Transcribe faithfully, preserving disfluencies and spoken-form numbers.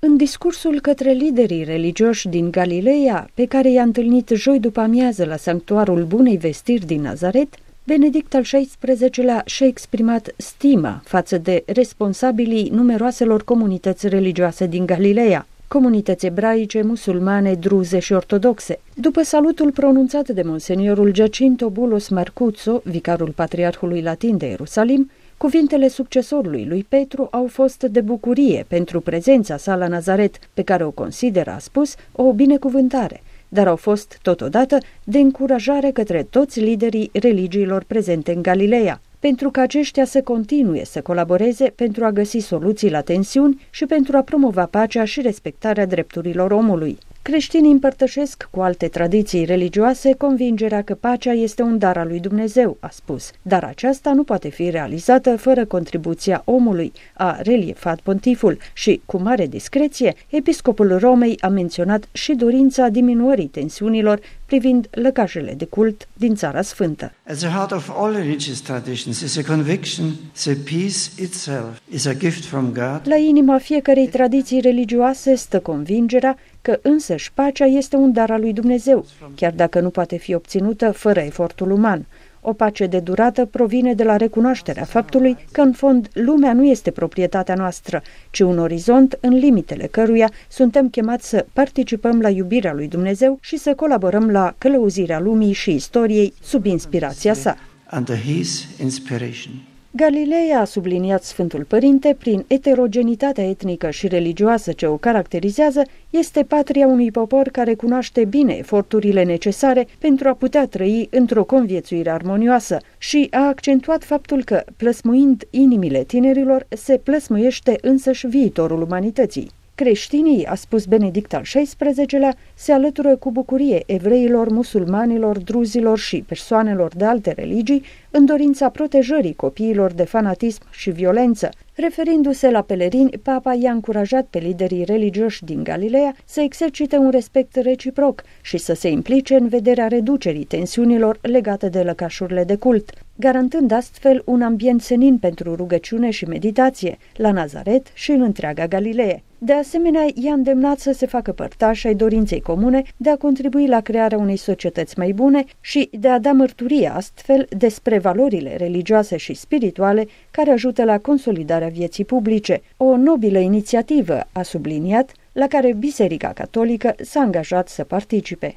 În discursul către liderii religioși din Galileea, pe care i-a întâlnit joi după amiază la sanctuarul Bunei Vestiri din Nazaret, Benedict al șaisprezecelea și-a exprimat stima față de responsabilii numeroaselor comunități religioase din Galileea, comunități ebraice, musulmane, druze și ortodoxe. După salutul pronunțat de monseniorul Giacinto Bulos Marcuzzo, vicarul patriarhului latin de Ierusalim, cuvintele succesorului lui Petru au fost de bucurie pentru prezența sa la Nazaret, pe care o consideră, a spus, o binecuvântare, dar au fost totodată de încurajare către toți liderii religiilor prezente în Galileea, pentru că aceștia să continue să colaboreze pentru a găsi soluții la tensiuni și pentru a promova pacea și respectarea drepturilor omului. Creștinii împărtășesc cu alte tradiții religioase convingerea că pacea este un dar al lui Dumnezeu, a spus, dar aceasta nu poate fi realizată fără contribuția omului, a reliefat pontiful și, cu mare discreție, episcopul Romei a menționat și dorința diminuării tensiunilor privind lăcașele de cult din Țara Sfântă. At the heart of all religious traditions is a conviction that peace itself is a gift from God. La inima fiecărei tradiții religioase stă convingerea că însăși pacea este un dar al lui Dumnezeu, chiar dacă nu poate fi obținută fără efortul uman. O pace de durată provine de la recunoașterea faptului că, în fond, lumea nu este proprietatea noastră, ci un orizont în limitele căruia suntem chemați să participăm la iubirea lui Dumnezeu și să colaborăm la călăuzirea lumii și istoriei sub inspirația sa. Under his inspiration. Galileea, a subliniat Sfântul Părinte, prin eterogenitatea etnică și religioasă ce o caracterizează, este patria unui popor care cunoaște bine eforturile necesare pentru a putea trăi într-o conviețuire armonioasă și a accentuat faptul că, plăsmuind inimile tinerilor, se plăsmuiește însăși viitorul umanității. Creștinii, a spus Benedict al șaisprezecelea, se alătură cu bucurie evreilor, musulmanilor, druzilor și persoanelor de alte religii în dorința protejării copiilor de fanatism și violență. Referindu-se la pelerini, Papa i-a încurajat pe liderii religioși din Galileea să exercite un respect reciproc și să se implice în vederea reducerii tensiunilor legate de lăcașurile de cult, garantând astfel un ambient senin pentru rugăciune și meditație la Nazaret și în întreaga Galilee. De asemenea, i-a îndemnat să se facă părtași ai dorinței comune de a contribui la crearea unei societăți mai bune și de a da mărturie astfel despre valorile religioase și spirituale care ajută la consolidarea vieții publice. O nobilă inițiativă, a subliniat, la care Biserica Catolică s-a angajat să participe.